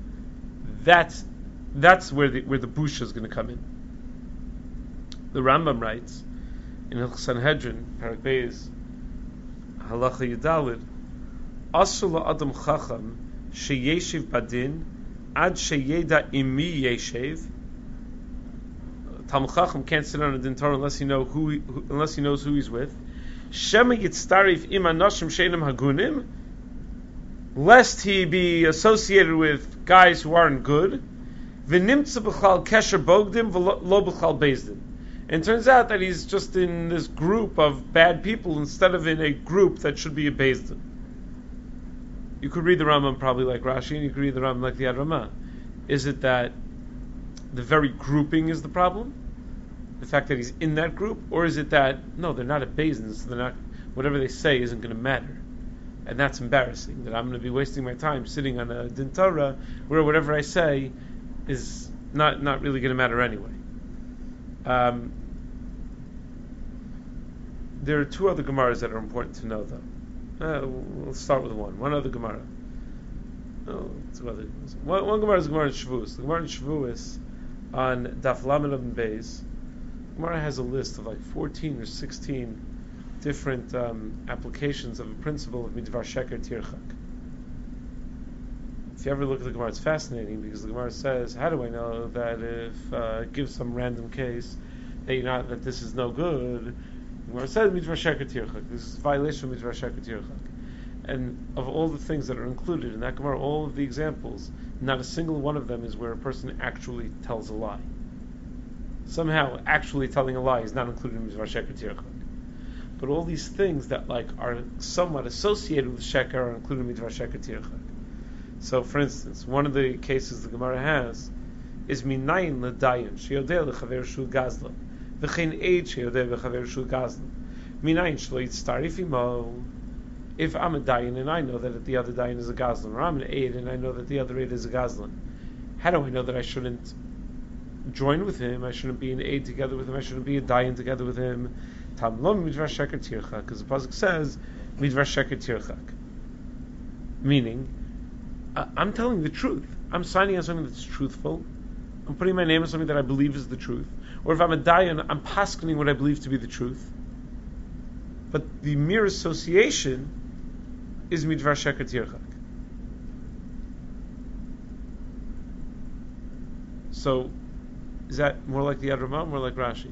That's where the busha is going to come in. The Rambam writes in Hilchos Sanhedrin, Parak Beis, Halacha Yudalid, Asur la'adam chacham sheyeshiv badin ad sheyeda imi yeshiv. Talmid Chacham can't sit on a din Torah unless he knows who he's with. Shema yitztarif im anashim she'enam hagunim, lest he be associated with guys who aren't good. V'nimtza b'chal kesher bogdim v'lo b'chal bezdin. And it turns out that he's just in this group of bad people instead of in a group that should be a bezdin. You could read the Rambam probably like Rashi, and you could read the Rambam like the Yad Ramah. Is it that the very grouping is the problem? The fact that he's in that group? Or is it that, no, they're not a bezdin, so they're not, whatever they say isn't going to matter. And that's embarrassing, that I'm going to be wasting my time sitting on a din Torah where whatever I say is not really going to matter anyway. There are two other Gemaras that are important to know, though. We'll start with one. One other Gemara. One Gemara is Gemara in Shavuos. The Gemara in Shavuos on Daf Lamed and Beis. Gemara has a list of like 14 or 16 different applications of a principle of Midvar Sheker Tirchak. If you ever look at the Gemara, it's fascinating because the Gemara says, how do I know that if give some random case that this is no good? The Gemara says Midvar Sheker Tirchak. This is a violation of Midvar Sheker Tirchak. And of all the things that are included in that Gemara, all of the examples, not a single one of them is where a person actually tells a lie. Somehow, actually telling a lie is not included in Midvar Sheker Tirchak. But all these things that are somewhat associated with Sheker are included in Midvar Sheker Tirchak. So, for instance, one of the cases the Gemara has is minayin l'dayin sheyodeh l'chaver shul gazlan v'chein eid sheyodeh l'chaver shul gazlan minayin shlo yitztarif imo. If I'm a dayan and I know that the other dayan is a gazlan, or I'm an eid and I know that the other eid is a gazlan, how do I know that I shouldn't join with him? I shouldn't be an eid together with him. I shouldn't be a dayan together with him. Tam lo midvar sheker tirchak, because the pasuk says midvar sheker tirchak, meaning I'm telling the truth. I'm signing on something that's truthful. I'm putting my name on something that I believe is the truth. Or if I'm a dayan, I'm paskening what I believe to be the truth. But the mere association is midvar sheker tirchak. So, is that more like the Yad Ramah, more like Rashi?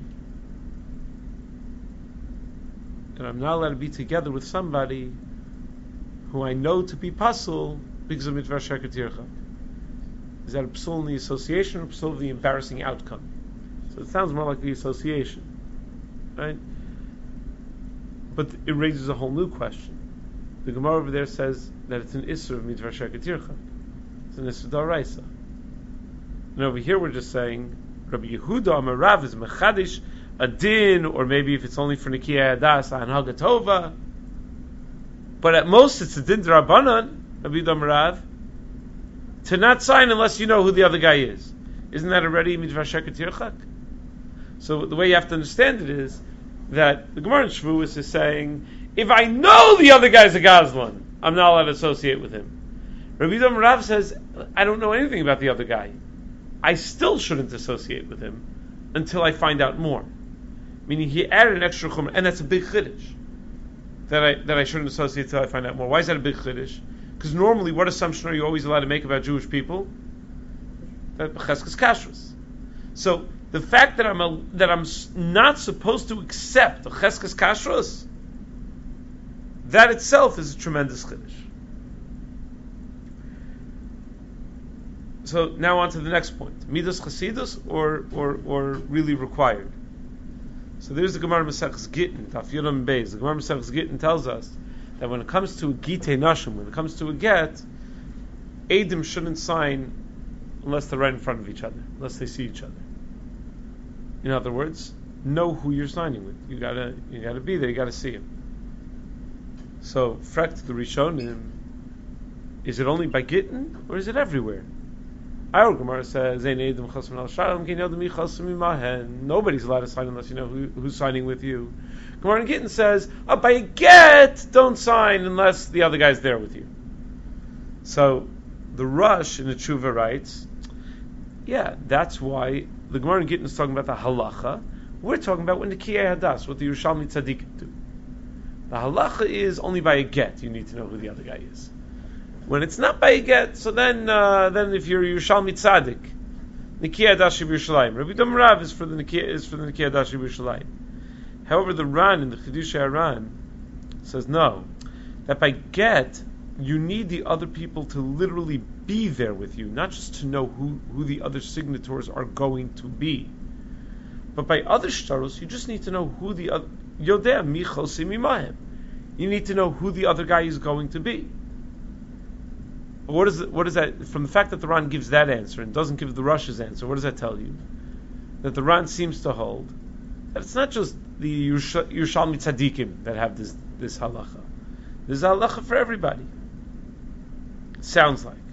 And I'm not allowed to be together with somebody who I know to be pasul because of midvar sheker tirchak. Is that a psul in the association or a psul of the embarrassing outcome? So it sounds more like the association, right? But it raises a whole new question. The Gemara over there says that it's an isur of midvar sheker tirchak. It's an isur d'oraisa. And over here we're just saying Rabbi Yehuda Amar Rav is mechadish a din, or maybe if it's only for Nikiyah Adas and Hagatova. But at most it's a din d'Rabbanan, Rabbi Yehuda Amar Rav, to not sign unless you know who the other guy is. Isn't that already midvar sheker tirchak? So the way you have to understand it is that the Gemara in Shavuos is saying, if I know the other guy's a Gazlan, I'm not allowed to associate with him. Rabbi Yehuda Amar Rav says, I don't know anything about the other guy. I still shouldn't associate with him until I find out more. Meaning he added an extra chumrah, and that's a big chiddush. That I shouldn't associate until I find out more. Why is that a big chiddush? Because normally, what assumption are you always allowed to make about Jewish people? That cheskes kashrus. So the fact that I'm not supposed to accept the cheskes kashrus, that itself is a tremendous chiddush. So now on to the next point: midas chasidus or really required. So there's the Gemara Maseches Gittin, Daf Yudam Beis. The Gemara Maseches Gittin tells us that when it comes to a gitei nashim, when it comes to a get, Eidim shouldn't sign unless they're right in front of each other, unless they see each other. In other words, know who you're signing with. You gotta be there. You gotta see him. So, fragt the Rishonim, is it only by Gittin or is it everywhere? Our Gemara says, nobody's allowed to sign unless you know who's signing with you. Gemara in Gittin says, by a get, don't sign unless the other guy's there with you. So, the Rush in the Tshuva writes, yeah, that's why the Gemara in Gittin is talking about the halacha. We're talking about when the Kiyei Hadas, what the Yerushalmi Tzaddikim do. The halacha is only by a get, you need to know who the other guy is. When it's not by a get, so then if you're Yerushalmi Tzaddik, Nikiyei Hadas Yerushalayim. Rabbi Dam Rav is for the Nikiyei Hadas Yerushalayim. However, the Ran in the Chidushei Haran says no, that by get, you need the other people to literally be there with you, not just to know who the other signatories are going to be. But by other shtaros, you just need to know who the other Yodea mi chosim imahem. You need to know who the other guy is going to be. What is that? From the fact that the Ran gives that answer and doesn't give the Rush's answer, what does that tell you? That the Ran seems to hold that it's not just the Yerushalmi Tzaddikim that have this halacha. There's a halacha for everybody. Sounds like.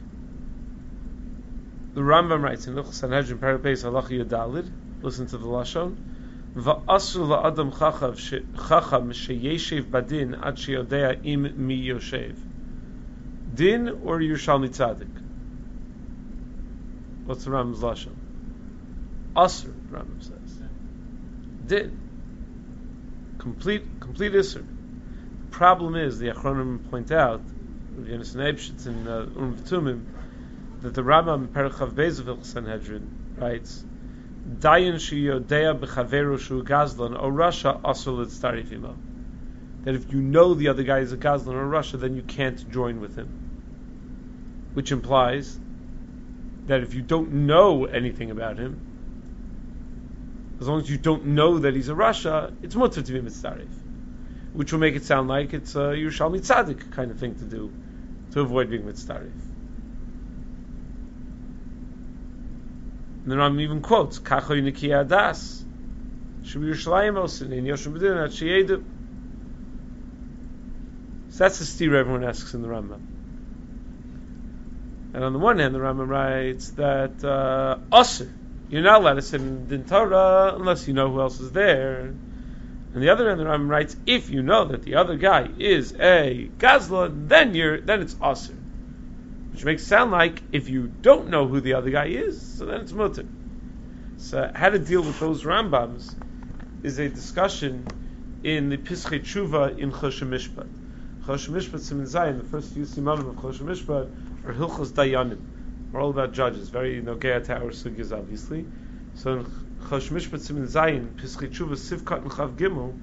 The Rambam writes in Hilchos Sanhedrin Parapes Halacha Yodalid. Listen to the lashon. Va'asur la'adam chacham sheyeshev badin ad sheyodea im mi yoshev. Din or Yerushalmi Tzaddik? What's the Rambam's lashon? Asur, the Rambam says. Din. Complete isur. The problem is, the Achronim point out, Yonasan Eibshitz in V'tumim, that the Rambam in Perichav Beis of Hilchos Sanhedrin writes, Dayan sheyodea b'chaveru shu gazlan or Russia asur l'tzarif imo. That if you know the other guy is a gazlan or Russia, then you can't join with him. Which implies that if you don't know anything about him, as long as you don't know that he's a Russia, it's mutter to be mitzarif. Which will make it sound like it's a Yerushalmi Tzaddik kind of thing to do, to avoid being mitzarif. And the Rambam even quotes, Kachoy Nikiyei Hadas, Shem Yerushalayim Osin, in Yoshim B'din, at Sheyedu. So that's the steer everyone asks in the Rambam. And on the one hand, the Rambam writes that Osir, you're not allowed to sit in Din Torah unless you know who else is there. And the other hand, the Rambam writes, if you know that the other guy is a Gazla, then it's Osir. Which makes it sound like if you don't know who the other guy is, so then it's mutter. So how to deal with those Rambams is a discussion in the Pischei Tshuva in Choshen Mishpat. Choshen Mishpat Siman Zayin, the first few simanim of Choshen Mishpat are Hilchos Dayanim. We're all about judges, very nogea to our sugyas, obviously. So in Choshen Mishpat Siman Zayin, Pischei Tshuva Sivkat and Chav Gimel,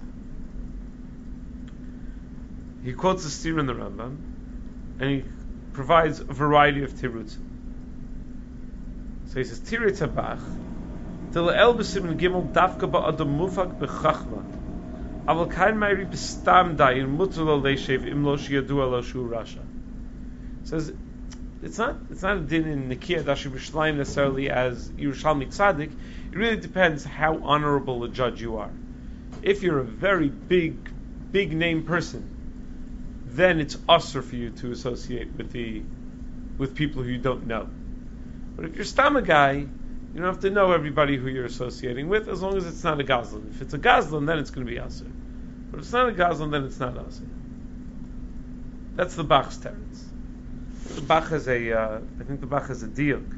he quotes the steer in the Rambam, and he provides a variety of tirutz. So he says, Tirutz habach, Til el b'simen gimel dafka ba'adam mufak b'chachma, aval kain mayri b'stam dayin mutar lo leishev im lo sheyadua lo shu rasha. Says, it's not a din in Nikiyei Hadas Yerushalayim necessarily as Yerushalmi Tzaddik. It really depends how honorable a judge you are. If you're a very big name person, then it's usher for you to associate with people who you don't know. But if you're stam a guy, you don't have to know everybody who you're associating with, as long as it's not a gazlan. If it's a gazlan, then it's going to be usher. But if it's not a gazlan, then it's not usher. That's the Bach's teretz. I think the Bach has a diuk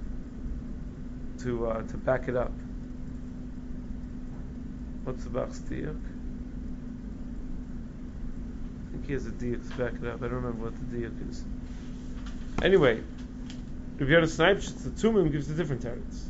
to back it up. What's the Bach's diuk? I think he has a diuk to back it up. I don't remember what the diuk is. Anyway, if you had a snipe, the Tumim gives a different teretz.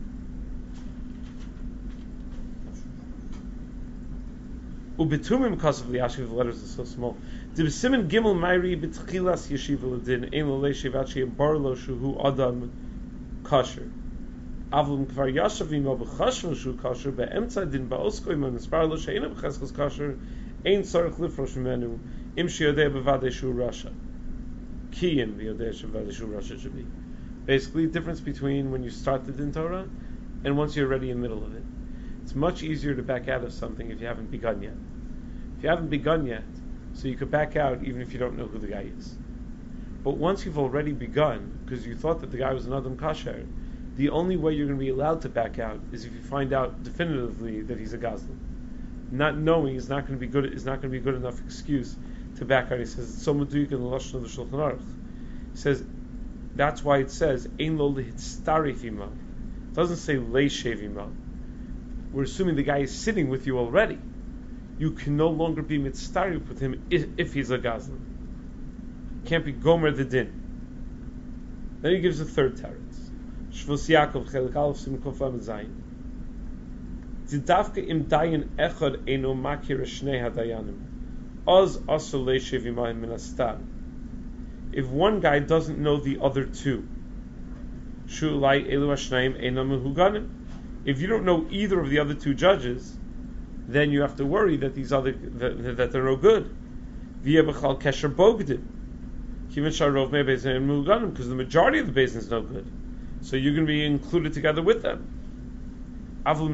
Ubetumim because of the Yashiv, the letters are so small. Dibsimin Gimel Mayri B'tchilas Yeshiva L'Din Ein L'Leishev Achi Barlo Shuhu Adam Kasher. Avlum Kvar Yashav Imo B'Chashvan Shu Kasher Be'emtza Din Ba'osko Imo Nisparlo She'ena B'Cheskos Kasher Ein Tzarech Lifrosh Menu Im Sheyodei B'Vadei Shu Rasha Kiyim V'Yodei B'Vadei Shu Rasha should be. Basically, the difference between when you start the Din Torah and once you're already in the middle of it. It's much easier to back out of something if you haven't begun yet. If you haven't begun yet, so you could back out even if you don't know who the guy is. But once you've already begun, because you thought that the guy was an Adam Kasher, the only way you're going to be allowed to back out is if you find out definitively that he's a Gazlan. Not knowing is not going to be good. Is not going to be a good enough excuse to back out. He says it's so meduik in the lashon of the Shulchan Aruch. He says that's why it says ein lo lehitztarif imav. It doesn't say leishev imav. We're assuming the guy is sitting with you already. You can no longer be mitztarif with him if he's a Gazlan. Can't be gomer the din. Then he gives a third teretz. Shvus Yaakov chelik aleph sim kof lamed zayin. Zidavka im dayan echad eino makir shnei hadayanim. Oz aso leishev imayim min astar. If one guy doesn't know the other two, shulai elu hashnaim eino mehuganim. If you don't know either of the other two judges, then you have to worry that these other that they're no good. Via b'chal kesher bogdin. Because the majority of the basin is no good, so you're going to be included together with them. But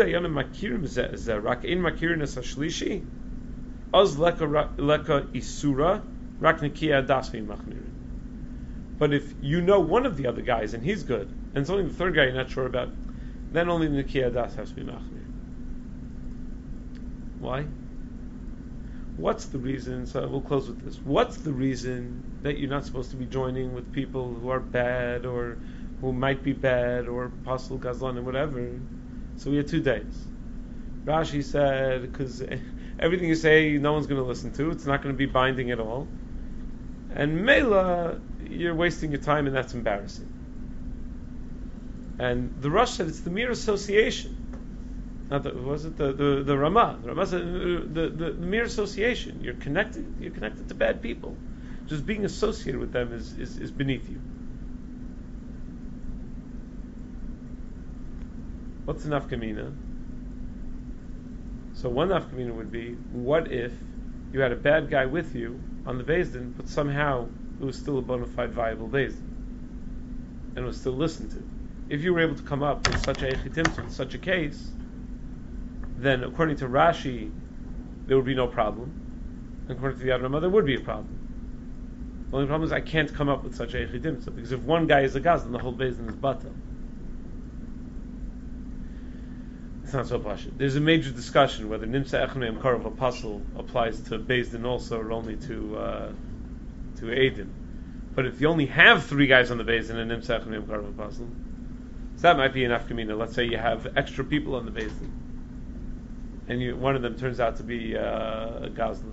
if you know one of the other guys and he's good, and it's only the third guy you're not sure about, then only the Nikiya Das has to be machmir. Why? What's the reason? So we'll close with this. What's the reason that you're not supposed to be joining with people who are bad or who might be bad or Pasul Gazlan and whatever? So we had 2 days. Rashi said, because everything you say, no one's going to listen to. It's not going to be binding at all. And Mela, you're wasting your time and that's embarrassing. And the Rosh said it's the mere association. Not the, was it the Ramah? The Ramah said the mere association. You're connected to bad people. Just being associated with them is beneath you. What's the nafkamina? So one nafkamina would be, what if you had a bad guy with you on the Beis Din, but somehow it was still a bona fide viable Beis Din, and it was still listened to? If you were able to come up with such a echitimta, with such a case, then according to Rashi, there would be no problem. And according to the Adramah, there would be a problem. The only problem is I can't come up with such a echidimtza, because if one guy is a gazlan, the whole Beis Din is batel. It's not so pashut. There's a major discussion whether nimsa echneim karav apostle applies to Beis Din also, or only to Eidim. But if you only have 3 guys on the Beis Din and nimsa echneim karav apostle, so that might be an afkamina. Let's say you have extra people on the Beis Din, and one of them turns out to be a Gazlan.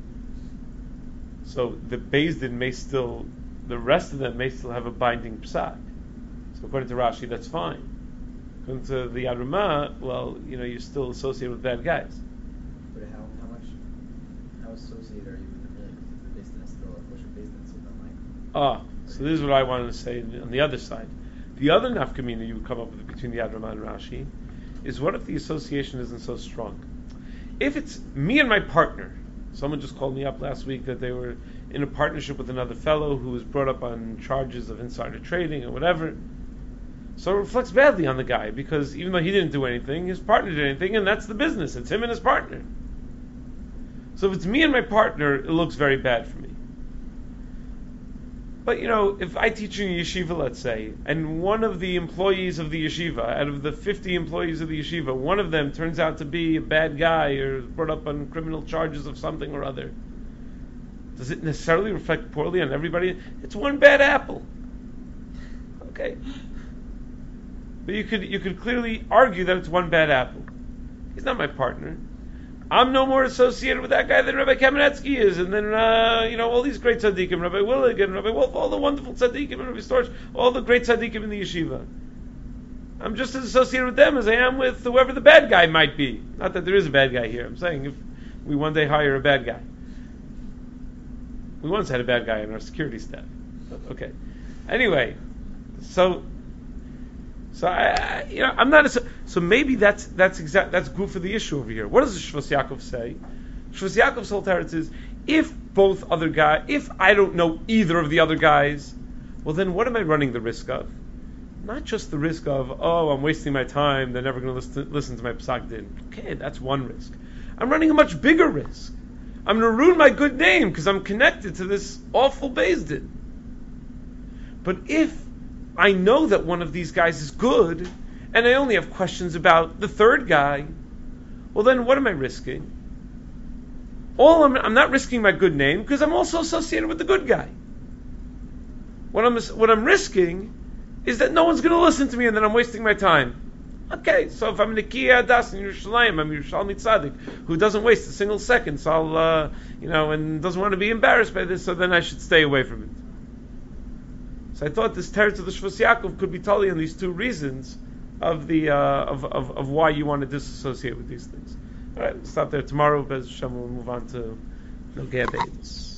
So the Beis Din the rest of them may still have a binding psak. So according to Rashi, that's fine. According to the Yad Ramah, well, you're still associated with bad guys. But how associated are you with the Beis Din? The Beis Din is still a kosher Beis Din, so so this is what I wanted to say on the other side. The other nafkamina you would come up with between the Yad Ramah and Rashi is, what if the association isn't so strong? If it's me and my partner, someone just called me up last week that they were in a partnership with another fellow who was brought up on charges of insider trading or whatever, so it reflects badly on the guy, because even though he didn't do anything, his partner did anything, and that's the business. It's him and his partner. So if it's me and my partner, it looks very bad for me. But if I teach in a yeshiva, let's say, and one of the employees of the yeshiva, out of the 50 employees of the yeshiva, one of them turns out to be a bad guy or brought up on criminal charges of something or other, does it necessarily reflect poorly on everybody? It's one bad apple. Okay. But you could clearly argue that it's one bad apple. He's not my partner. I'm no more associated with that guy than Rabbi Kamenetsky is, and then all these great tzaddikim, Rabbi Willig and Rabbi Wolf, all the wonderful tzaddikim and Rabbi Storch, all the great tzaddikim in the yeshiva. I'm just as associated with them as I am with whoever the bad guy might be. Not that there is a bad guy here. I'm saying if we one day hire a bad guy. We once had a bad guy in our security staff. Okay. Anyway, so I'm not. So maybe that's good for the issue over here. What does the Shvus Yaakov say? Shvus Yaakov's whole teretz is, if I don't know either of the other guys, well then what am I running the risk of? Not just the risk of, oh, I'm wasting my time, they're never going to listen to my psak din. Okay, that's one risk. I'm running a much bigger risk. I'm going to ruin my good name because I'm connected to this awful Beis Din. But if I know that one of these guys is good, and I only have questions about the third guy, well then what am I risking? I'm not risking my good name because I'm also associated with the good guy. What I'm risking is that no one's going to listen to me and that I'm wasting my time. Okay, so if I'm Nikiya Das in Yerushalayim, I'm Yerushalmi Tzaddik, who doesn't waste a single second, so I'll, and doesn't want to be embarrassed by this, so then I should stay away from it. So I thought this teretz of the Shvus Yaakov could be totally on these two reasons of the of why you want to disassociate with these things. All right, we'll stop there. Tomorrow, Bez Hashem, we'll move on to Nogei Beis.